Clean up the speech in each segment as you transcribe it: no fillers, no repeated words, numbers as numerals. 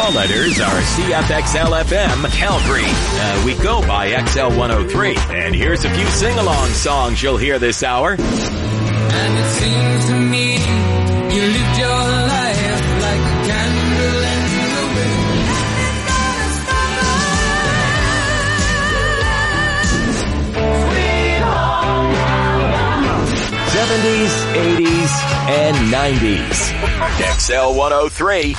call letters are CFXL-FM Calgary. We go by XL103. And here's a few sing-along songs you'll hear this hour. And it seems to me you lived your life like a candle in the wind. Sweet home Alabama. 70s, 80s, and 90s. XL103.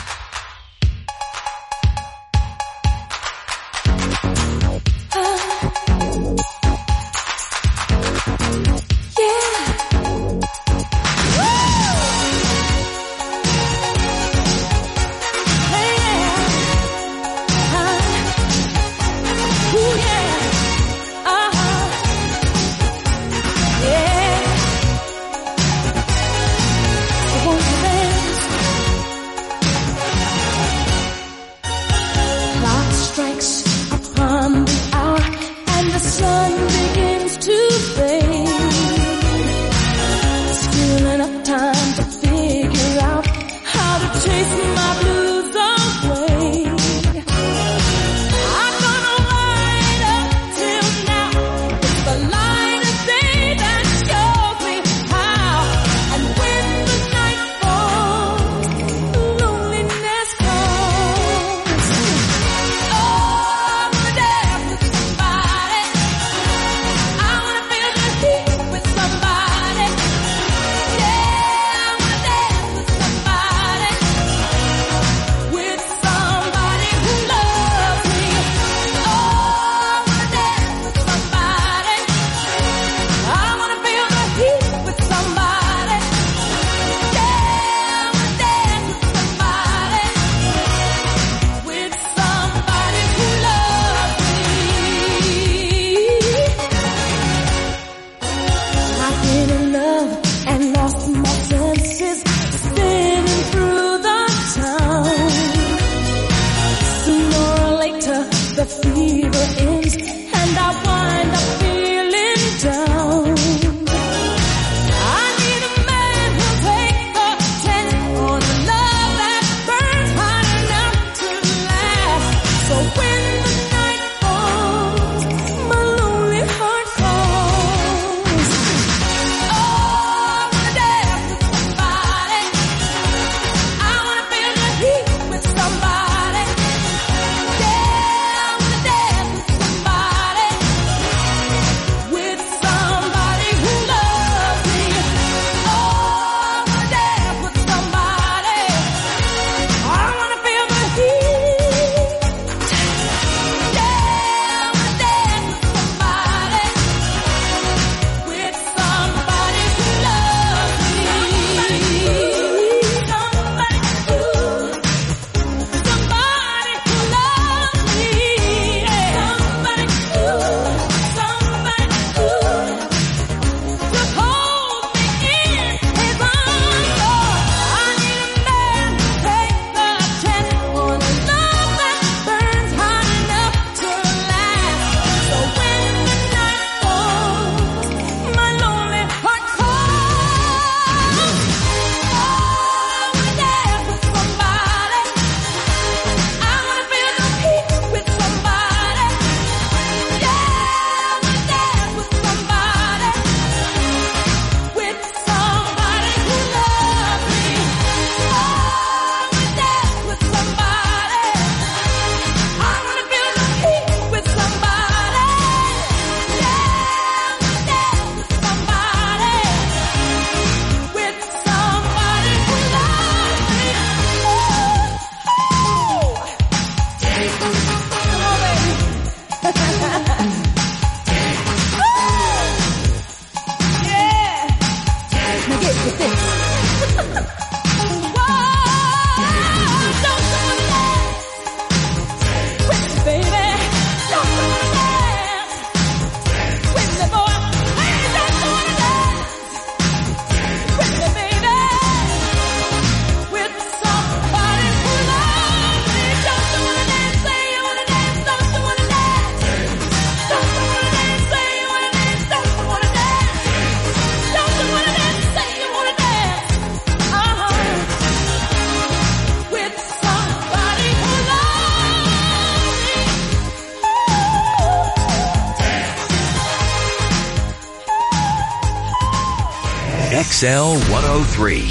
XL 103.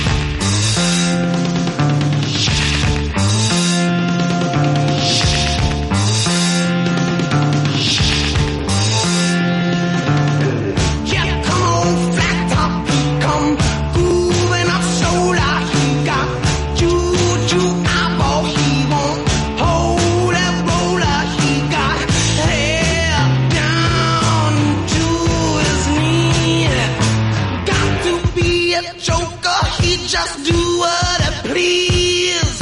Just do what I please.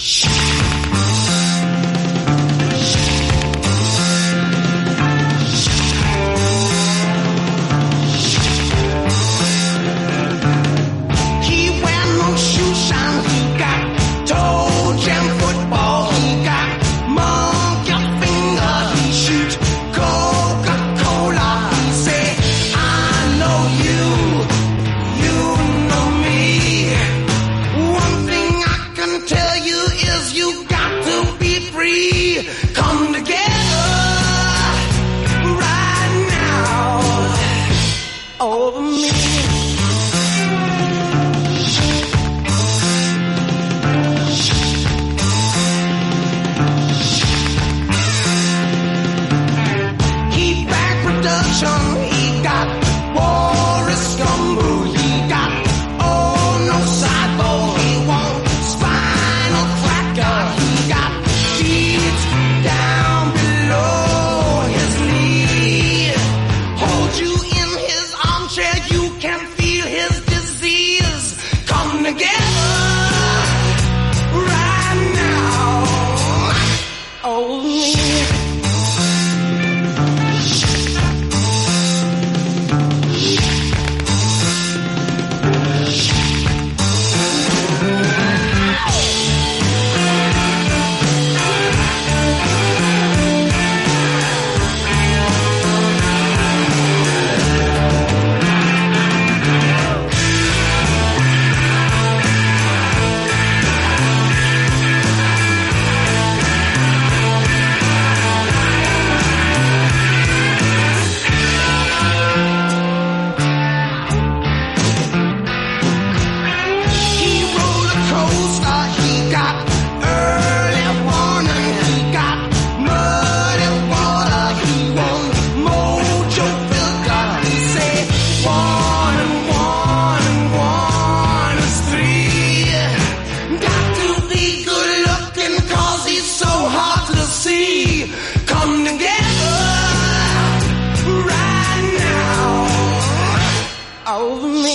He wear no shoe shine. He got toe jam football. He got monkey finger. He shoot Coca-Cola. He say, I know you. You know me. One thing I can tell you is you got to be free. Come together right now over me. He back production. He got Boris Gumbo. He got no sideball. He won't spinal cracker. He got feet down below his knee. Hold you in his armchair. You can feel his disease. Come together right now over me. Come together right now over me.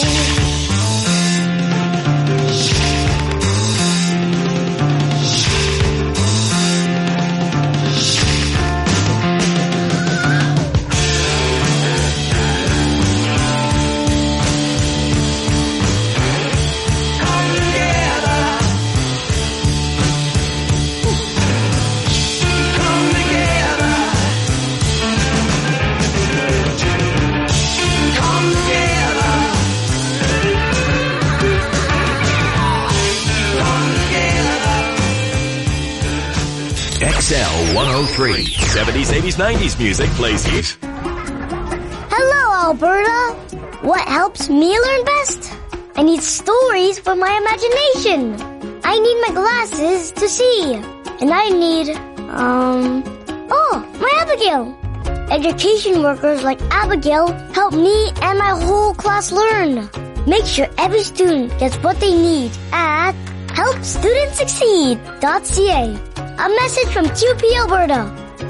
XL 103. 70s, 80s, 90s music plays here. Hello, Alberta. What helps me learn best? I need stories for my imagination. I need my glasses to see. And I need, my Abigail. Education workers like Abigail help me and my whole class learn. Make sure every student gets what they need at helpstudentsucceed.ca. A message from QP Alberta.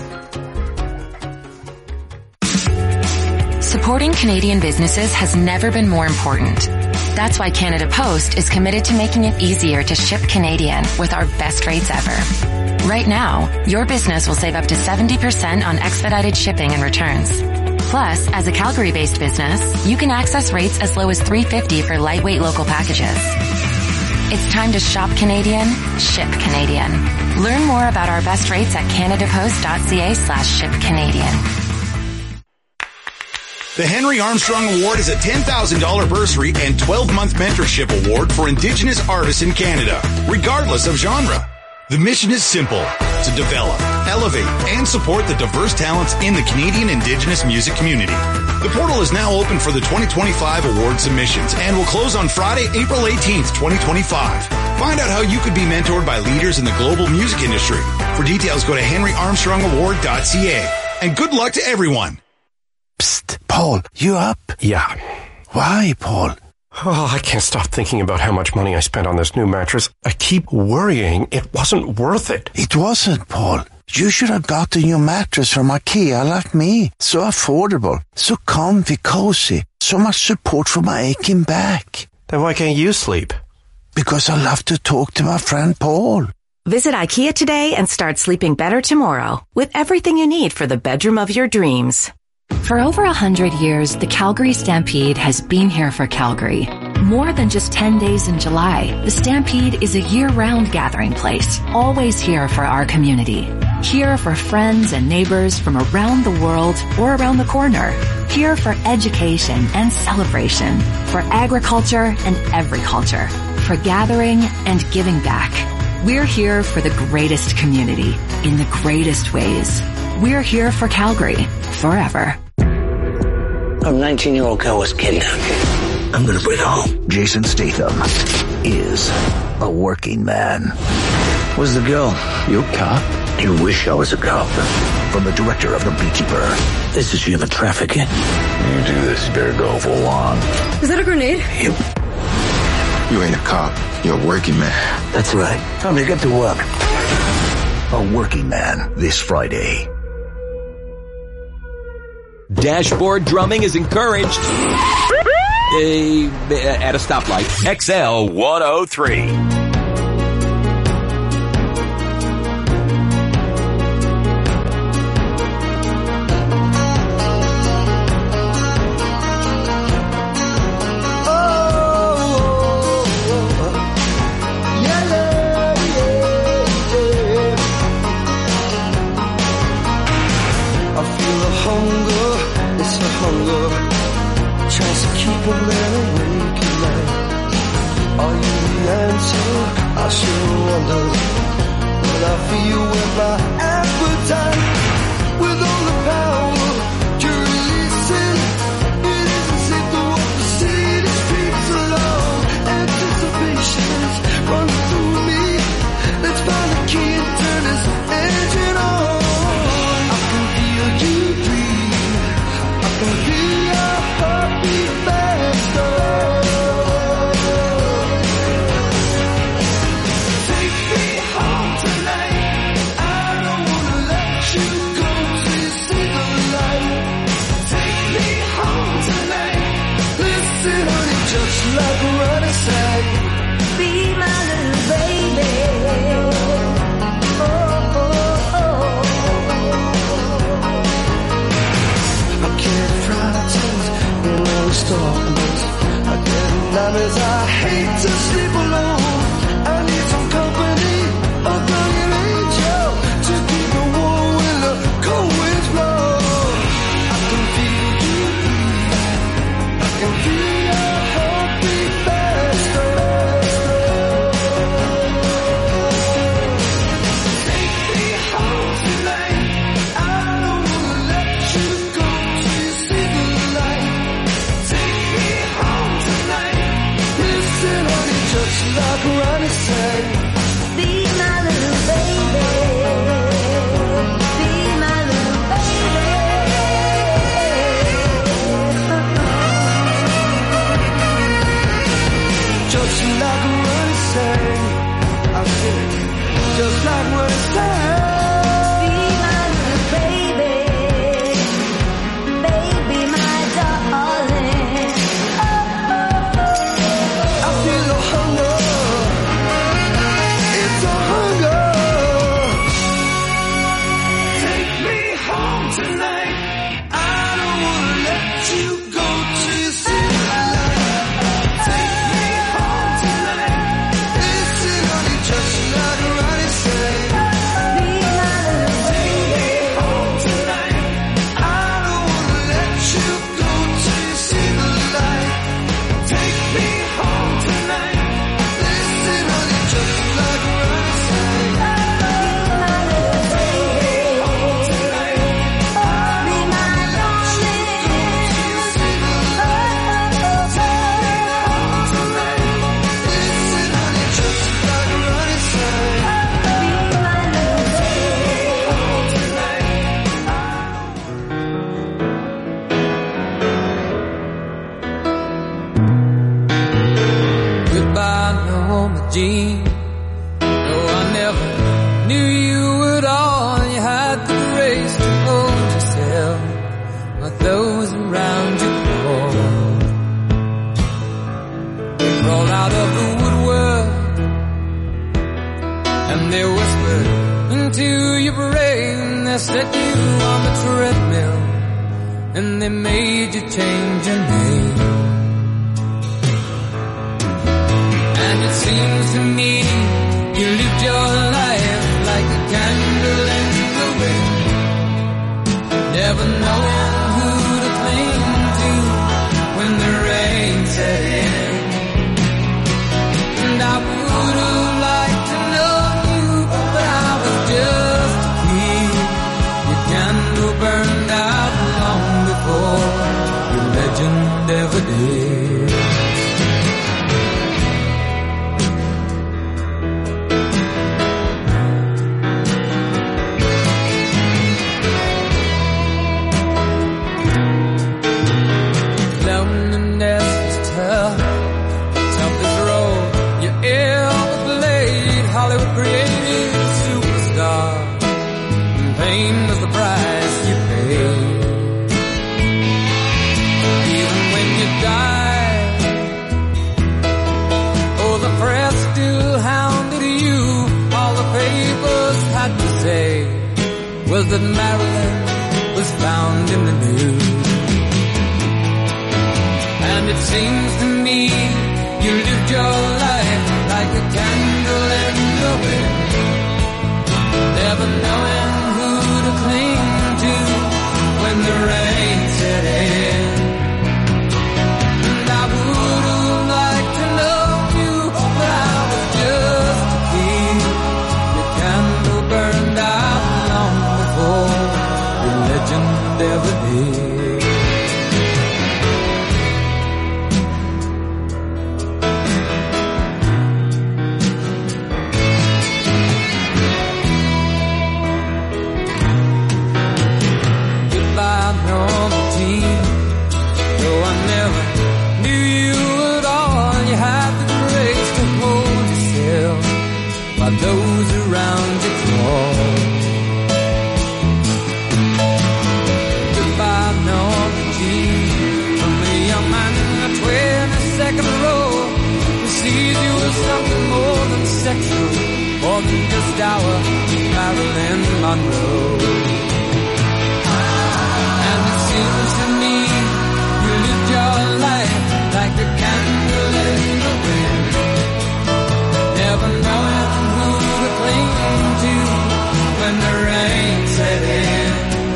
Supporting Canadian businesses has never been more important. That's why Canada Post is committed to making it easier to ship Canadian with our best rates ever. Right now, your business will save up to 70% on expedited shipping and returns. Plus, as a Calgary-based business, you can access rates as low as $3.50 for lightweight local packages. It's time to shop Canadian, ship Canadian. Learn more about our best rates at canadapost.ca/shipcanadian. The Henry Armstrong Award is a $10,000 bursary and 12-month mentorship award for Indigenous artists in Canada, regardless of genre. The mission is simple: to develop, elevate, and support the diverse talents in the Canadian Indigenous music community. The portal is now open for the 2025 award submissions and will close on Friday, April 18th, 2025. Find out how you could be mentored by leaders in the global music industry. For details, go to henryarmstrongaward.ca. And good luck to everyone. Psst, Paul, you up? Yeah. Why, Paul? Oh, I can't stop thinking about how much money I spent on this new mattress. I keep worrying it wasn't worth it. It wasn't, Paul. You should have got a new mattress from IKEA like me. So affordable, so comfy, cozy, so much support for my aching back. Then why can't you sleep? Because I love to talk to my friend Paul. Visit IKEA today and start sleeping better tomorrow with everything you need for the bedroom of your dreams. For over 100 years, the Calgary Stampede has been here for Calgary. More than just 10 days in July, the Stampede is a year-round gathering place, always here for our community. Here for friends and neighbors from around the world or around the corner. Here for education and celebration, for agriculture and everyculture, for gathering and giving back. We're here for the greatest community, in the greatest ways. We're here for Calgary, forever. A 19-year-old girl was kidnapped. I'm gonna bring her home. Jason Statham is a working man. Where's the girl? You cop? You wish I was a cop. From the director of The Beekeeper. This is human trafficking. You do this, you better go full on. Is that a grenade? Yep. You ain't a cop. You're a working man. That's right. Time to get to work. A Working Man, this Friday. Dashboard drumming is encouraged. At a stoplight. XL 103. I sure wonder what I feel with my appetite, with all the power to release it. It isn't safe to walk the city streets alone. Anticipation's running through me. Let's find the key and turn this engine on. I can feel you breathe. I can feel your heartbeat faster. Just like what I say, be my little baby. Oh, oh, oh. I get frightened in all the darkness. I get nightmares. I hate to sleep alone. I need some company, a guardian angel to keep me warm when the cold winds blow. I can feel you breathe. I can feel. Like Ronnie sang, be my little baby, be my little baby. Just like Ronnie sang, I said, just like Ronnie sang. Be my little baby, baby, my darling. I feel the hunger. Jean. Though I never knew you at all, you had the grace to hold yourself like those around you crawl. They crawled out of the woodwork and they whispered into your brain. They set you on the treadmill and they made you change your name. And it seems to me you lived your life like a candle in the wind, never knowing who to cling to when the rain set in. And I would have liked to know you, but I was just a kid. Your candle burned out long before your legend ever did. Was that Marilyn was found in the news. And it seems to me you lived your life like a candle in the wind, never knowing who to cling to when the rain set in. And I would have liked to know you, but I was just a kid. Your candle burned out long before your legend ever did. Goodbye, Norma Jean. Though I never knew you at all, you had the grace to hold yourself while those around you crawl. From the young man in the 22nd row who sees you as something more than sexual, more than just our Marilyn Monroe. And it seems to me you lived your life like a candle in the wind, never knowing who to cling to when the rain set in.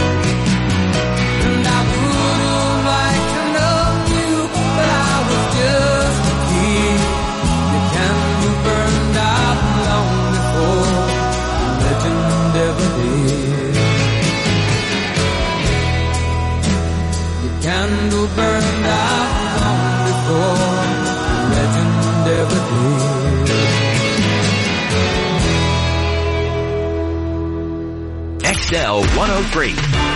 Candle burned out long before legend ever did. XL 103.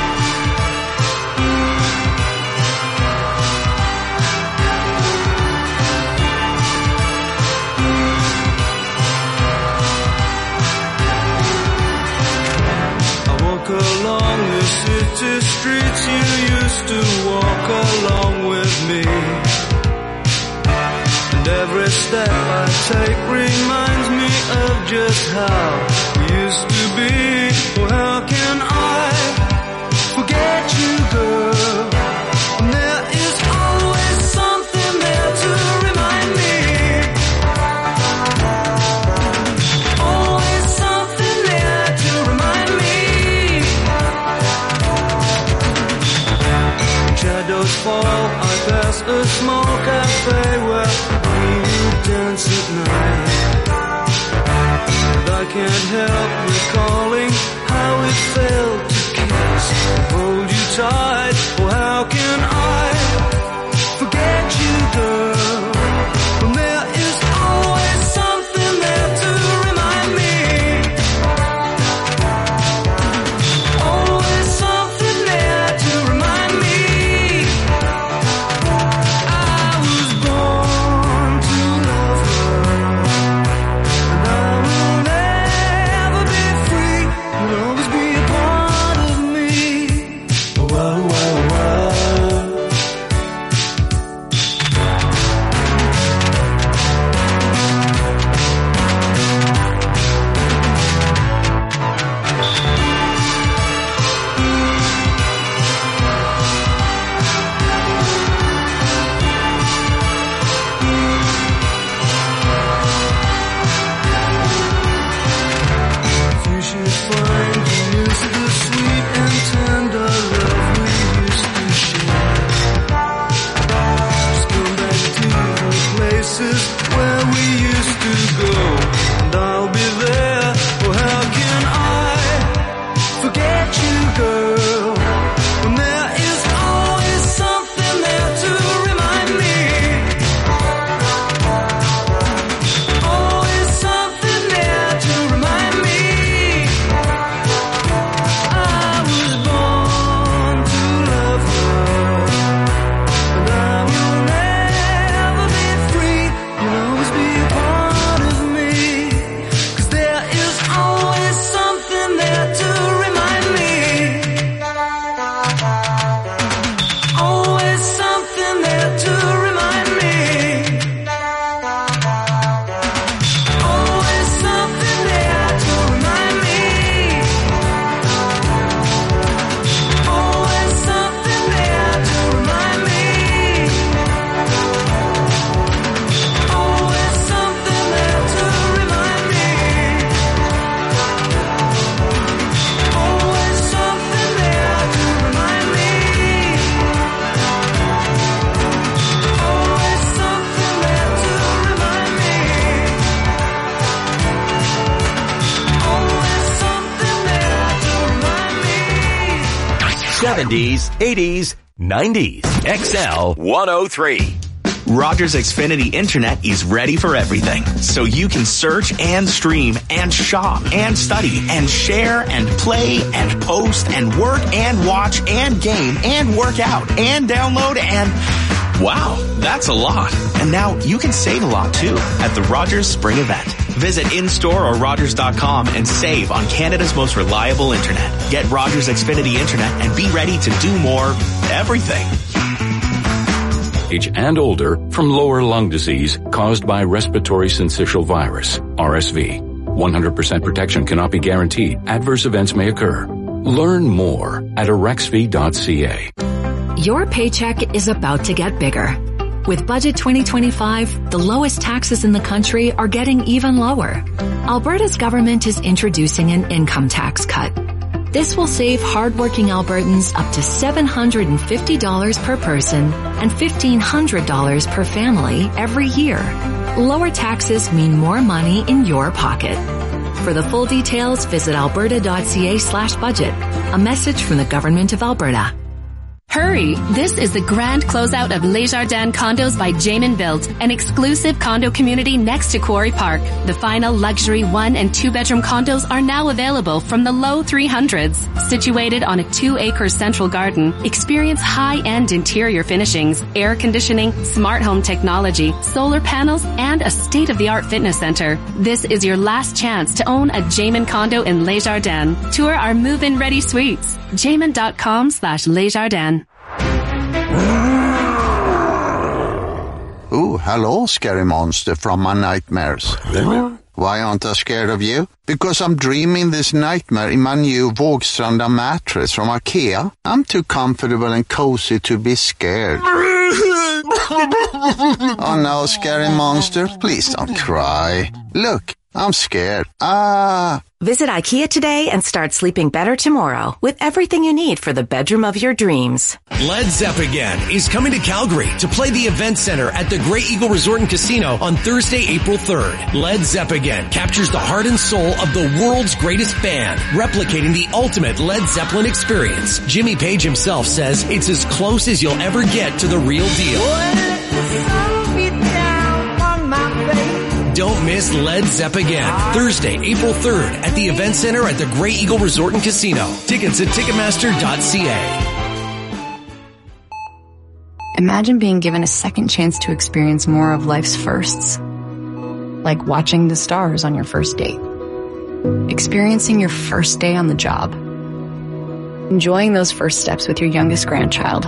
Along the city streets you used to walk along with me, and every step I take reminds me of just how we used to be. Oh, how can I forget you, girl? And there is always something there to remind me. Always something there to remind me. Shadows fall, I pass a small cafe where we would dance at night. And I can't help recalling how it felt to kiss and hold you tight. Oh, how can I forget you, girl? When there is always something there to remind me. Always something there to remind me. I was born to love her. 70s, 80s, 90s. XL 103. Rogers Xfinity Internet is ready for everything, so you can search and stream and shop and study and share and play and post and work and watch and game and work out and download and... Wow, that's a lot. And now you can save a lot too at the Rogers Spring Event. Visit in-store or Rogers.com and save on Canada's most reliable internet. Get Rogers Xfinity Internet and be ready to do more everything. Age and older from lower lung disease caused by respiratory syncytial virus, RSV. 100% protection cannot be guaranteed. Adverse events may occur. Learn more at arexv.ca. Your paycheck is about to get bigger. With Budget 2025, the lowest taxes in the country are getting even lower. Alberta's government is introducing an income tax cut. This will save hardworking Albertans up to $750 per person and $1,500 per family every year. Lower taxes mean more money in your pocket. For the full details, visit alberta.ca/budget. A message from the Government of Alberta. Hurry! This is the grand closeout of Les Jardins Condos by Jamin Built, an exclusive condo community next to Quarry Park. The final luxury 1 and 2 bedroom condos are now available from the low 300s. Situated on a 2-acre central garden, experience high-end interior finishings, air conditioning, smart home technology, solar panels, and a state-of-the-art fitness center. This is your last chance to own a Jamin condo in Les Jardins. Tour our move-in ready suites. Jamin.com/Lesjardins. Oh, hello, scary monster from my nightmares. Why aren't I scared of you? Because I'm dreaming this nightmare in my new Vågstranda mattress from IKEA. I'm too comfortable and cozy to be scared. Oh no, scary monster, please don't cry. Look, I'm scared. Visit IKEA today and start sleeping better tomorrow with everything you need for the bedroom of your dreams. Led Zeppelin is coming to Calgary to play the Event Center at the Great Eagle Resort and Casino on Thursday, April 3rd. Led Zeppelin captures the heart and soul of the world's greatest band, replicating the ultimate Led Zeppelin experience. Jimmy Page himself says it's as close as you'll ever get to the real deal. Don't miss Led Zeppelin, Thursday, April 3rd at the Event Center at the Great Eagle Resort and Casino. Tickets at Ticketmaster.ca. Imagine being given a second chance to experience more of life's firsts. Like watching the stars on your first date. Experiencing your first day on the job. Enjoying those first steps with your youngest grandchild.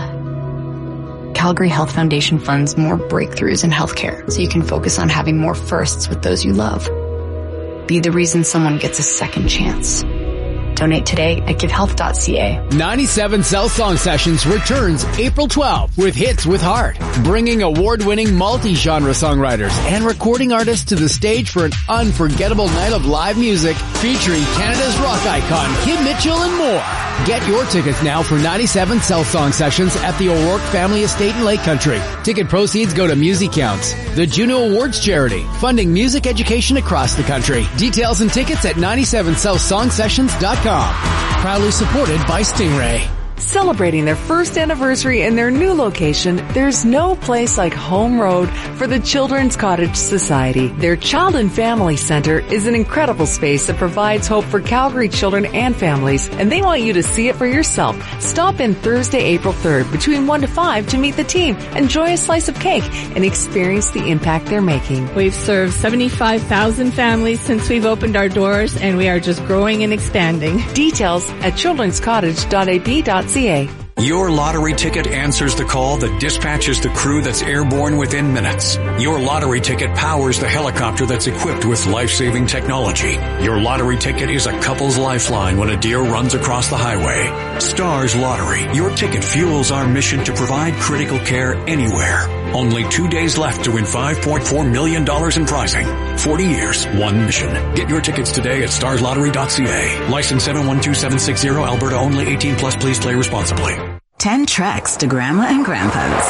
Calgary Health Foundation funds more breakthroughs in healthcare so you can focus on having more firsts with those you love. Be the reason someone gets a second chance. Donate today at givehealth.ca. 97 Cell Song Sessions returns April 12th with Hits with Heart, bringing award-winning multi-genre songwriters and recording artists to the stage for an unforgettable night of live music featuring Canada's rock icon Kim Mitchell and more. Get your tickets now for 97 Cell Song Sessions at the O'Rourke Family Estate in Lake Country. Ticket proceeds go to Music Counts, the Juno Awards charity, funding music education across the country. Details and tickets at 97cellsongsessions.com. Proudly supported by Stingray. Celebrating their first anniversary in their new location, there's no place like Home Road for the Children's Cottage Society. Their Child and Family Center is an incredible space that provides hope for Calgary children and families, and they want you to see it for yourself. Stop in Thursday, April 3rd between 1 to 5 to meet the team, enjoy a slice of cake, and experience the impact they're making. We've served 75,000 families since we've opened our doors, and we are just growing and expanding. Details at childrenscottage.ab.ca. Your lottery ticket answers the call that dispatches the crew that's airborne within minutes. Your lottery ticket powers the helicopter that's equipped with life-saving technology. Your lottery ticket is a couple's lifeline when a deer runs across the highway. Stars Lottery. Your ticket fuels our mission to provide critical care anywhere. Only 2 days left to win $5.4 million in prizing. 40 years, one mission. Get your tickets today at starslottery.ca. License 712760, Alberta only, 18 plus. Please play responsibly. 10 treks to Grandma and Grandpa's.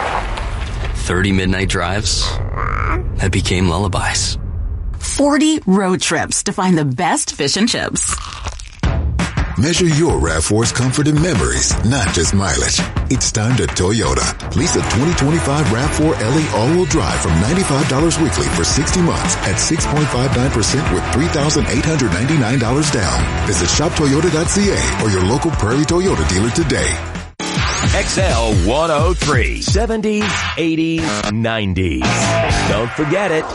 30 midnight drives that became lullabies. 40 road trips to find the best fish and chips. Measure your RAV4's comfort and memories, not just mileage. It's time to Toyota. Lease a 2025 RAV4 LE all-wheel drive from $95 weekly for 60 months at 6.59% with $3,899 down. Visit shoptoyota.ca or your local Prairie Toyota dealer today. XL 103. 70s, 80s, 90s. Don't forget it.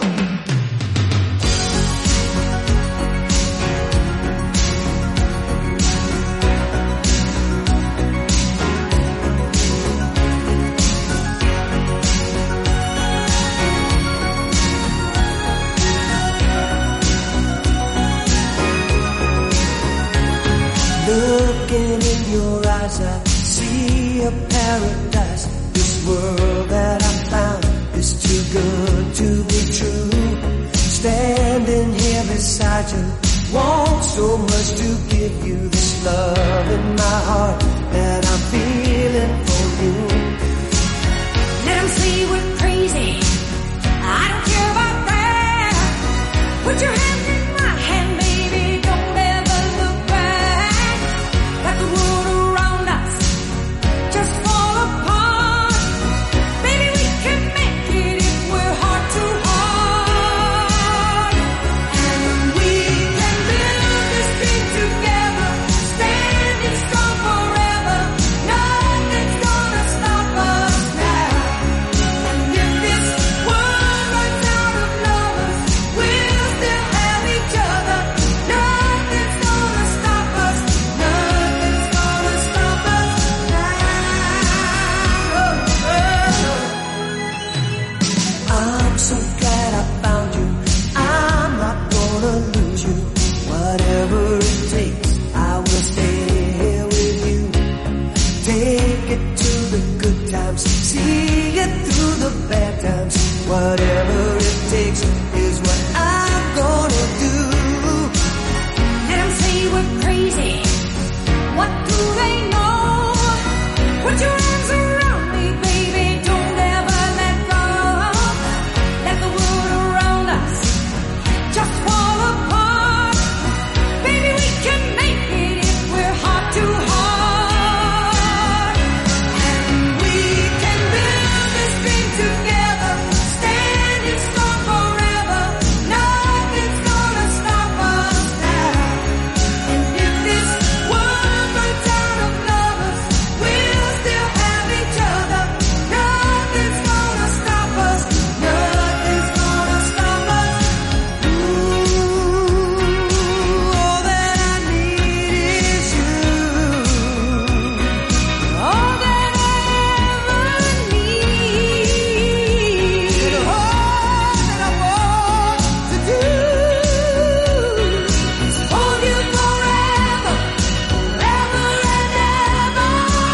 Looking in your eyes, I see a paradise. This world that I found is too good to be true. Standing here beside you, want so much to give you this love in my heart that I'm feeling for you. Let them say we're crazy, I don't care about that. Put your hand in my hand, baby, don't ever look back. Let the world around us just fall apart. Baby, we can make it if we're heart to heart. And we can build this dream together, standing strong forever. Nothing's gonna stop us now. And if this world runs out of lovers, we'll still have each other. Nothing's gonna stop us. Nothing's gonna stop us now. I'm so glad I found you. I'm not gonna lose you. Whatever it takes, I will stay here with you. Take it to the good times, see it through the bad times. Whatever it takes is what I'm gonna do. Let them say we're crazy. What do they know? Put your arms around me, baby. Don't ever let go. Let the world around us just fall apart. Baby, we can make it if we're heart to heart. And we can build this dream together, standing strong forever. Nothing's gonna stop us now. And if this world runs out of lovers, we'll still have each other. Nothing's gonna stop us. Nothing's gonna stop us. Ooh, all that I need is you. All that I ever need. And all that I want to do is hold you forever, forever and ever.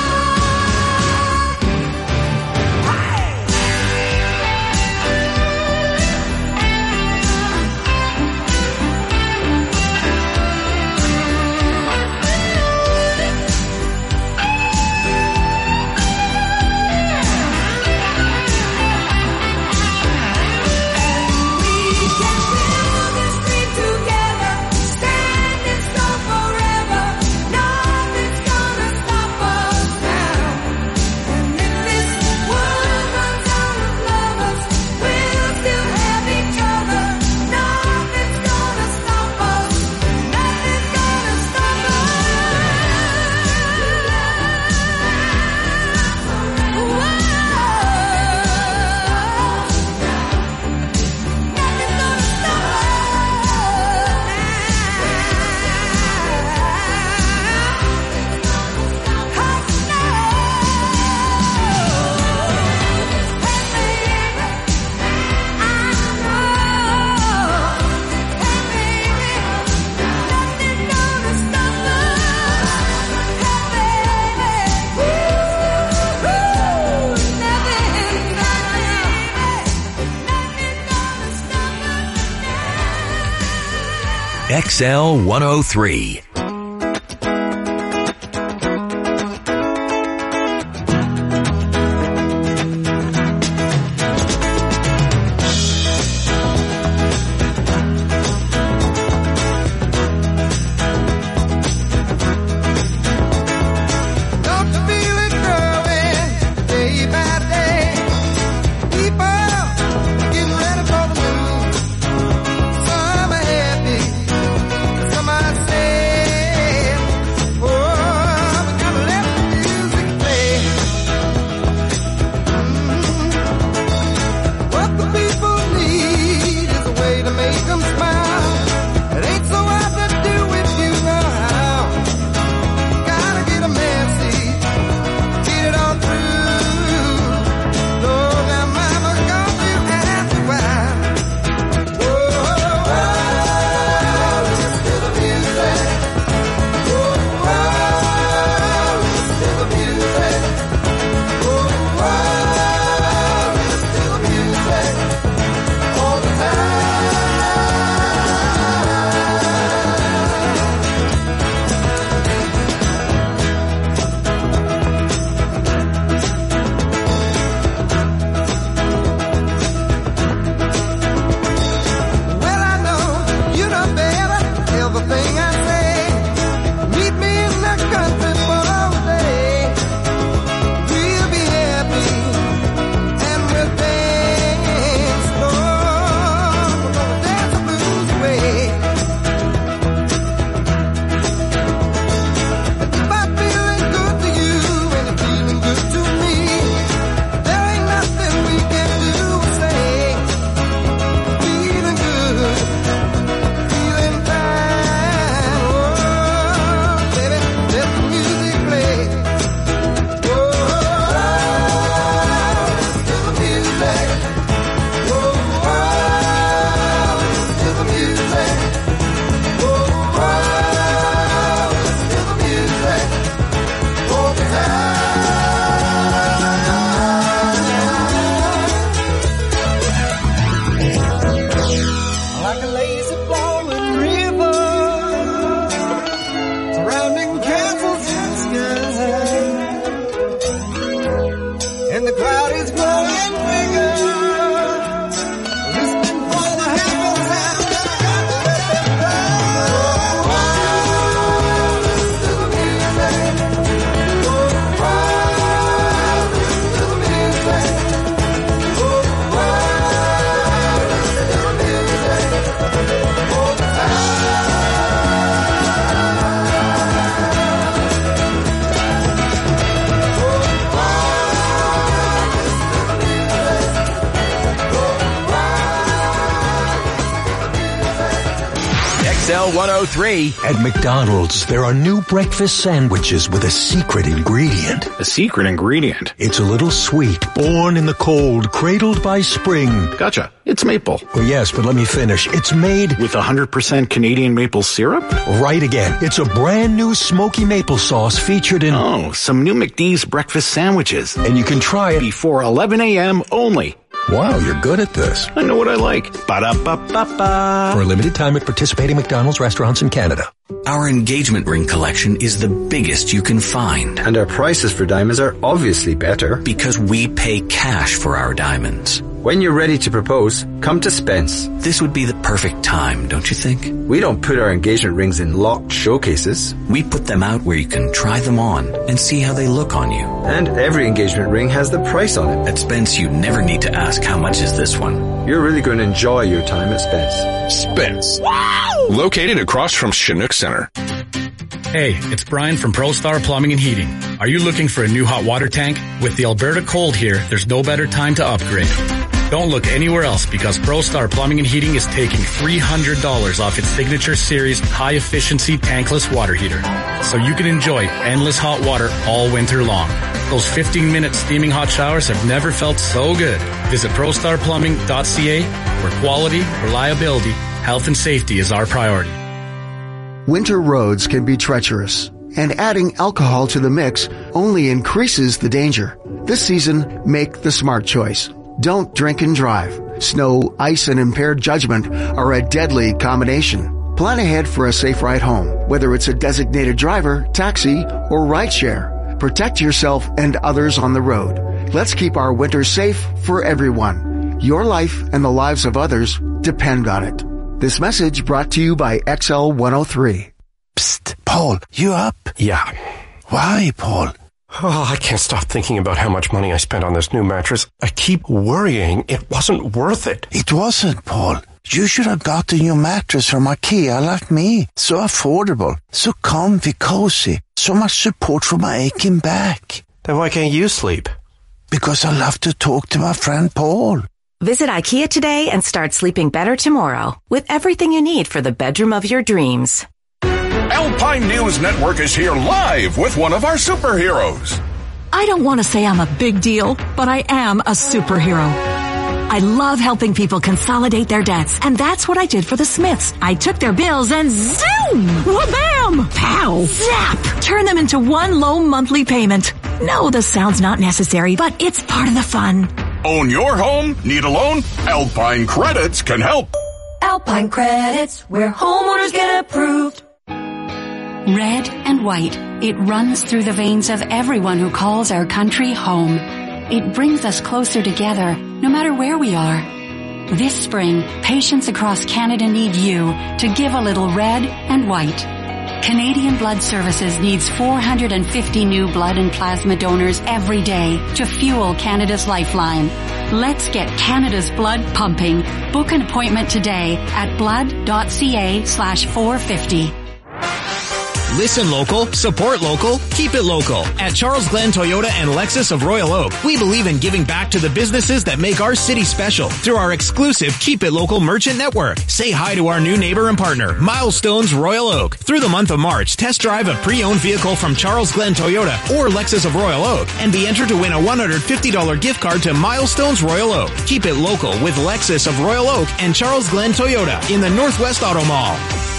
Together, standing strong forever. Nothing's gonna stop us now. And if this world runs out of lovers, we'll still have each other. Nothing's gonna stop us. Nothing's gonna stop XL 103. XL 103. At McDonald's, there are new breakfast sandwiches with a secret ingredient. A secret ingredient? It's a little sweet, born in the cold, cradled by spring. Gotcha. It's maple. Well, yes, but let me finish. It's made with 100% Canadian maple syrup? Right again. It's a brand new smoky maple sauce featured in... Oh, some new McD's breakfast sandwiches. And you can try it before 11 a.m. only. Wow, you're good at this. I know what I like. Ba-da-ba-ba-ba. For a limited time at participating McDonald's restaurants in Canada. Our engagement ring collection is the biggest you can find. And our prices for diamonds are obviously better. Because we pay cash for our diamonds. When you're ready to propose, come to Spence. This would be the perfect time, don't you think? We don't put our engagement rings in locked showcases. We put them out where you can try them on and see how they look on you. And every engagement ring has the price on it. At Spence, you never need to ask how much is this one. You're really going to enjoy your time at Spence. Spence. Wow! Located across from Chinook Center. Hey, it's Brian from ProStar Plumbing and Heating. Are you looking for a new hot water tank? With the Alberta cold here, there's no better time to upgrade. Don't look anywhere else because ProStar Plumbing and Heating is taking $300 off its Signature Series high-efficiency tankless water heater. So you can enjoy endless hot water all winter long. Those 15-minute steaming hot showers have never felt so good. Visit prostarplumbing.ca where quality, reliability, health and safety is our priority. Winter roads can be treacherous, and adding alcohol to the mix only increases the danger. This season, make the smart choice. Don't drink and drive. Snow, ice, and impaired judgment are a deadly combination. Plan ahead for a safe ride home, whether it's a designated driver, taxi, or rideshare. Protect yourself and others on the road. Let's keep our winter safe for everyone. Your life and the lives of others depend on it. This message brought to you by XL 103. Psst, Paul, you up? Yeah. Why, Paul? Oh, I can't stop thinking about how much money I spent on this new mattress. I keep worrying it wasn't worth it. It wasn't, Paul. You should have got a new mattress from IKEA like me. So affordable, so comfy, cozy, so much support for my aching back. Then why can't you sleep? Because I love to talk to my friend Paul. Visit IKEA today and start sleeping better tomorrow with everything you need for the bedroom of your dreams. Alpine News Network is here live with one of our superheroes. I don't want to say I'm a big deal, but I am a superhero. I love helping people consolidate their debts, and that's what I did for the Smiths. I took their bills and zoom! Wha-bam! Pow! Zap! Turn them into one low monthly payment. No, the sound's not necessary, but it's part of the fun. Own your home? Need a loan? Alpine Credits can help. Alpine Credits, where homeowners get approved. Red and white, it runs through the veins of everyone who calls our country home. It brings us closer together, no matter where we are. This spring, patients across Canada need you to give a little red and white. Canadian Blood Services needs 450 new blood and plasma donors every day to fuel Canada's lifeline. Let's get Canada's blood pumping. Book an appointment today at blood.ca/450. Listen local, support local, keep it local. At Charles Glenn Toyota and Lexus of Royal Oak, we believe in giving back to the businesses that make our city special through our exclusive Keep It Local merchant network. Say hi to our new neighbor and partner, Milestones Royal Oak. Through the month of March, test drive a pre-owned vehicle from Charles Glenn Toyota or Lexus of Royal Oak and be entered to win a $150 gift card to Milestones Royal Oak. Keep it local with Lexus of Royal Oak and Charles Glenn Toyota in the Northwest Auto Mall.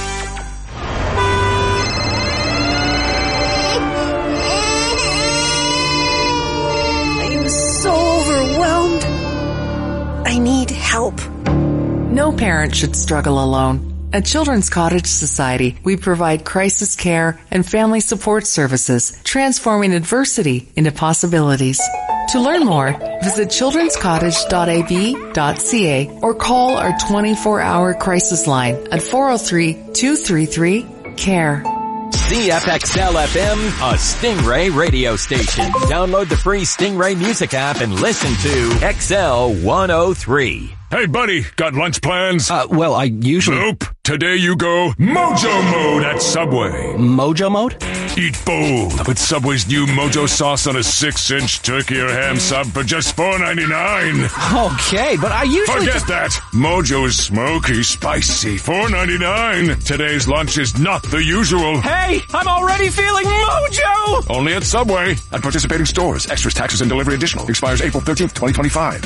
So overwhelmed. I need help. No parent should struggle alone. At Children's Cottage Society, we provide crisis care and family support services, transforming adversity into possibilities. To learn more, visit childrenscottage.ab.ca or call our 24-hour crisis line at 403-233-CARE. CFXL-FM, a Stingray radio station. Download the free Stingray music app and listen to XL 103. Hey, buddy, got lunch plans? Well, I usually... Nope. Today you go Mojo Mode at Subway. Mojo Mode? Eat bold with Subway's new Mojo sauce on a 6-inch turkey or ham sub for just $4.99. Okay, but I usually... Forget that. Mojo's smoky, spicy, $4.99. Today's lunch is not the usual. Hey, I'm already feeling mojo! Only at Subway. At participating stores. Extras, taxes, and delivery additional. Expires April 13th, 2025.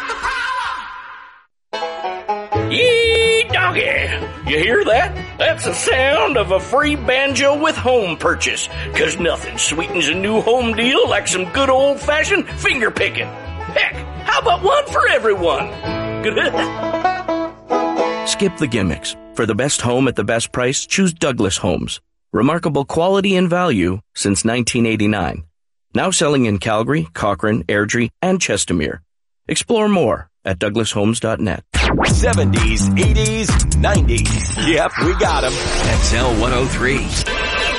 Yee doggy! You hear that? That's the sound of a free banjo with home purchase. 'Cause nothing sweetens a new home deal like some good old-fashioned finger picking. Heck, how about one for everyone? Skip the gimmicks. For the best home at the best price, choose Douglas Homes. Remarkable quality and value since 1989. Now selling in Calgary, Cochrane, Airdrie, and Chestermere. Explore more at douglashomes.net. 70s, 80s, 90s. Yep, we got them. XL 103.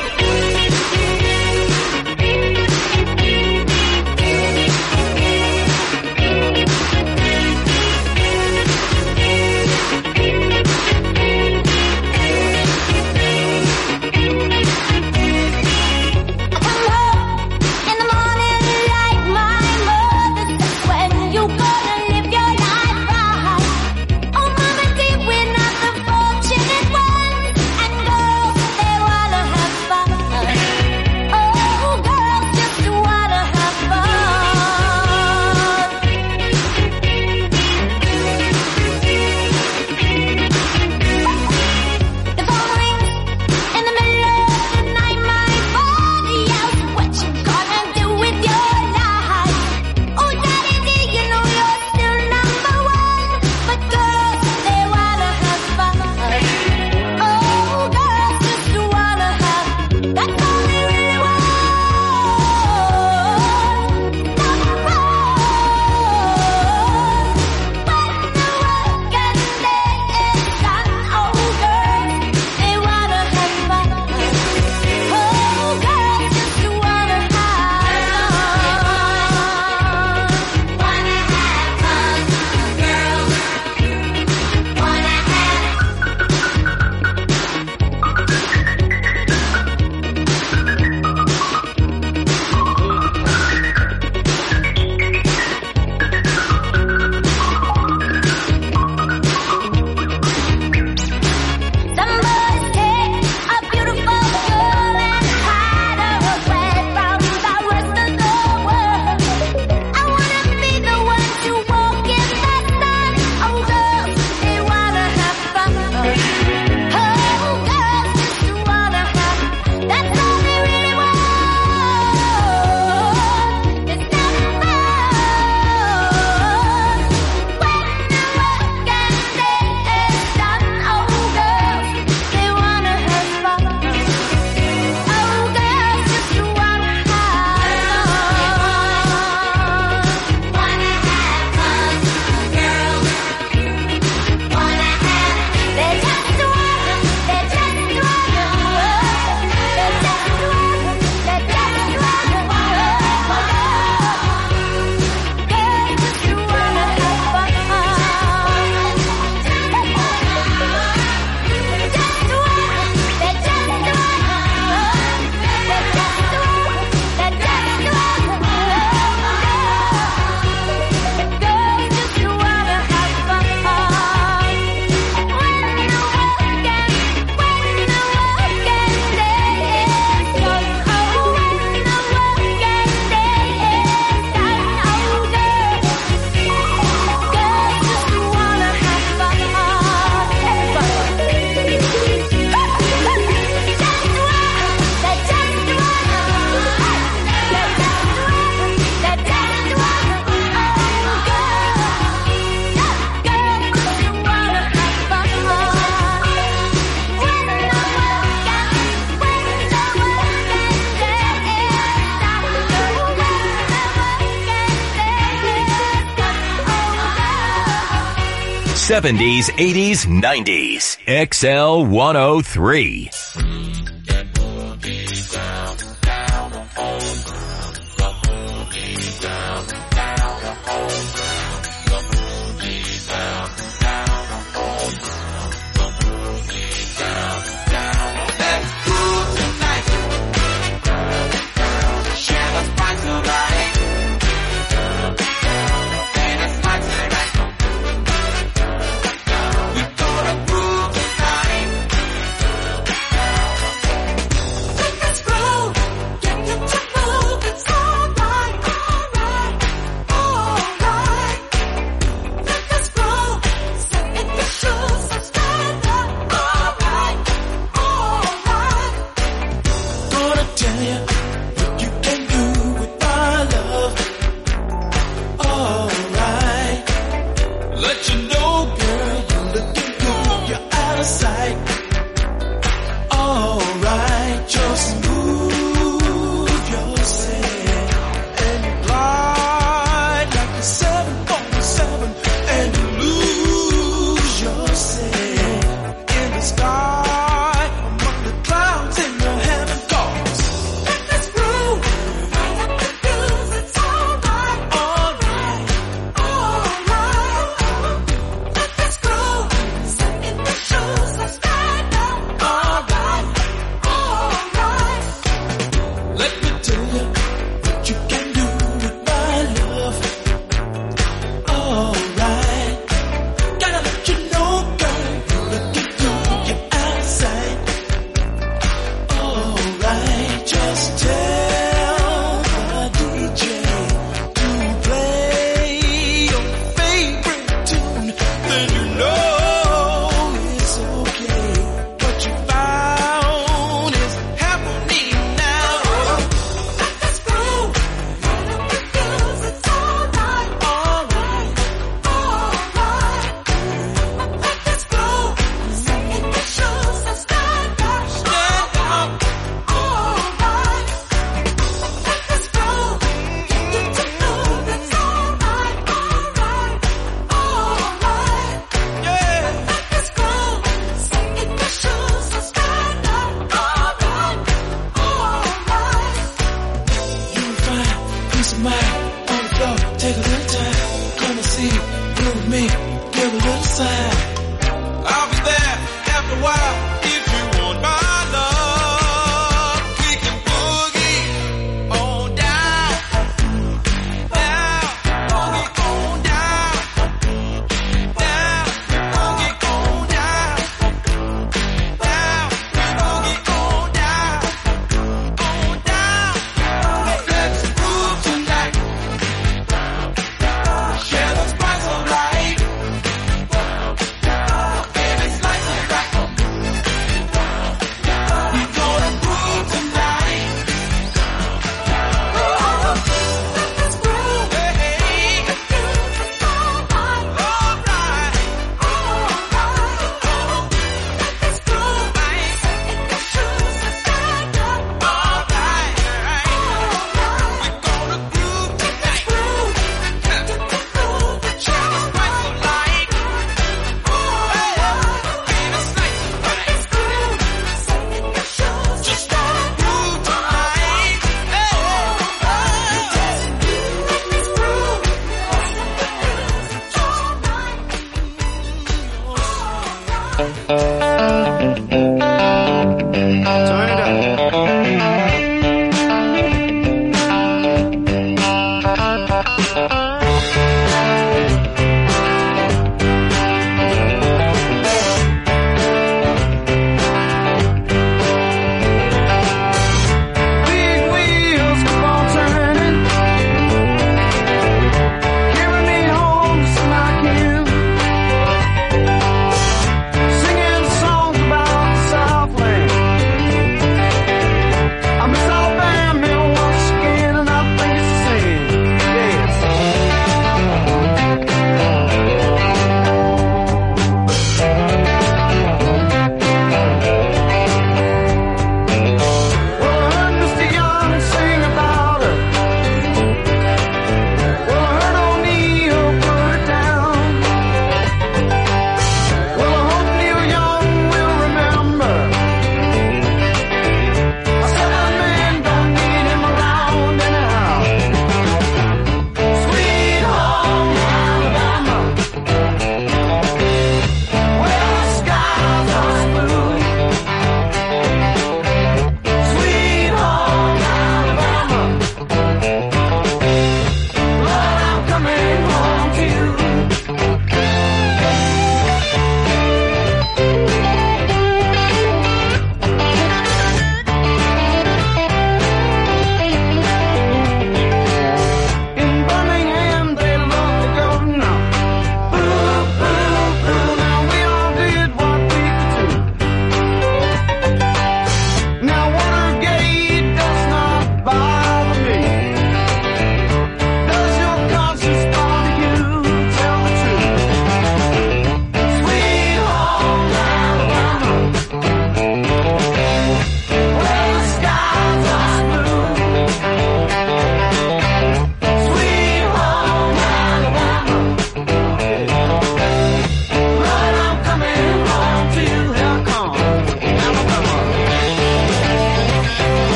'70s, '80s, '90s. XL 103.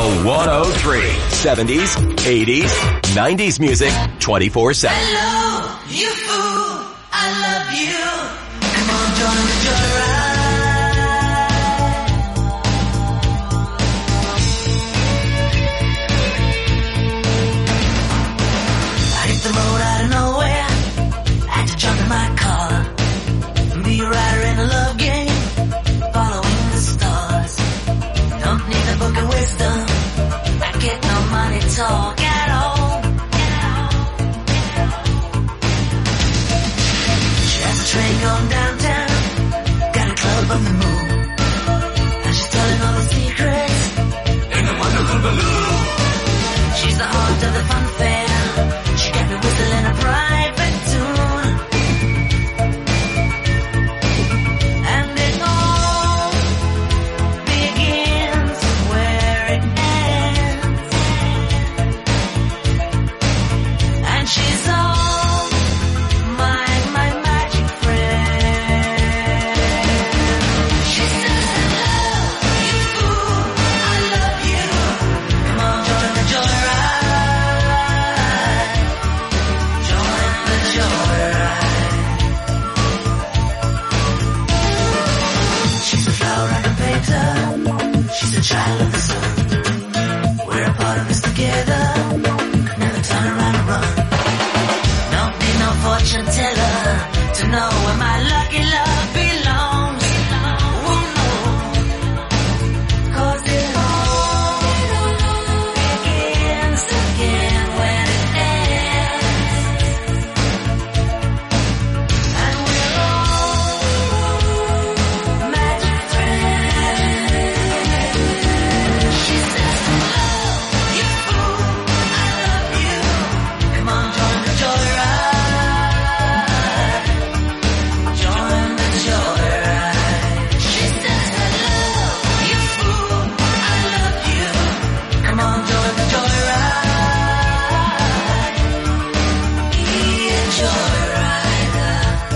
XL 103. 70s, 80s, 90s music 24/7. Hello, you fool, I love you. Come on, join the joyride. I hit the road out of nowhere. Had to jump in my car. Be a rider in a love game, following the stars. Don't need a book of wisdom. I get no money talk at all. She has a train going downtown. Got a club on the moon. And she's telling all the secrets in a wonderful balloon. She's the heart of the fun fair. She got me whistling a private tune. And it all begins where it ends. And she's all my magic friend. She says, hello, you fool, I love you. Come on, join the joyride. Join the joyride. She's a flower I can paint her. She's a child of the sun. We're a part of this together. Could never turn around and run. Don't need no fortune teller to know where my lucky love belongs. Oh no, 'cause it all begins again when it ends. And we're all magic friends. She says, hello, you fool, I love you. Come on, join the joyride. Join the joyride. She says, hello, you fool, I love you. Come on, join the joyride. Be a joyrider.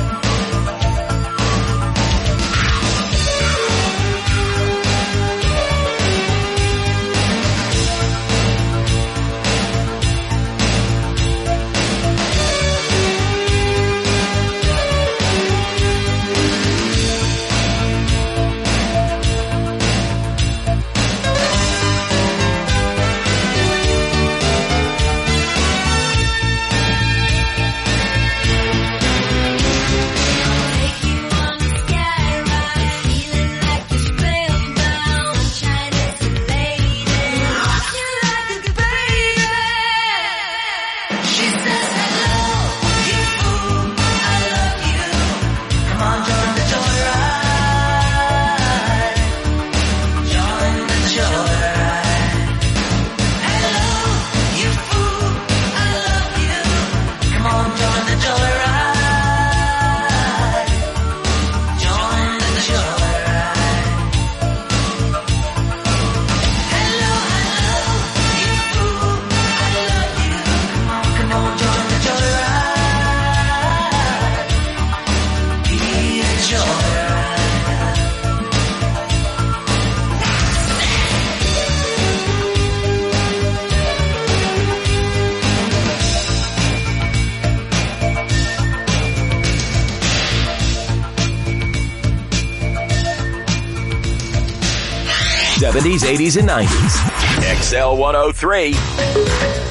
She says, hello, you fool, I love you. Come on, join the joyride. Join the joyride. Hello, you fool, I love you. Come on, join the joyride. Join the joyride. Hello, you fool, I love you. Come on, join the joyride. Be a joyride. 70s, 80s, and 90s. XL 103.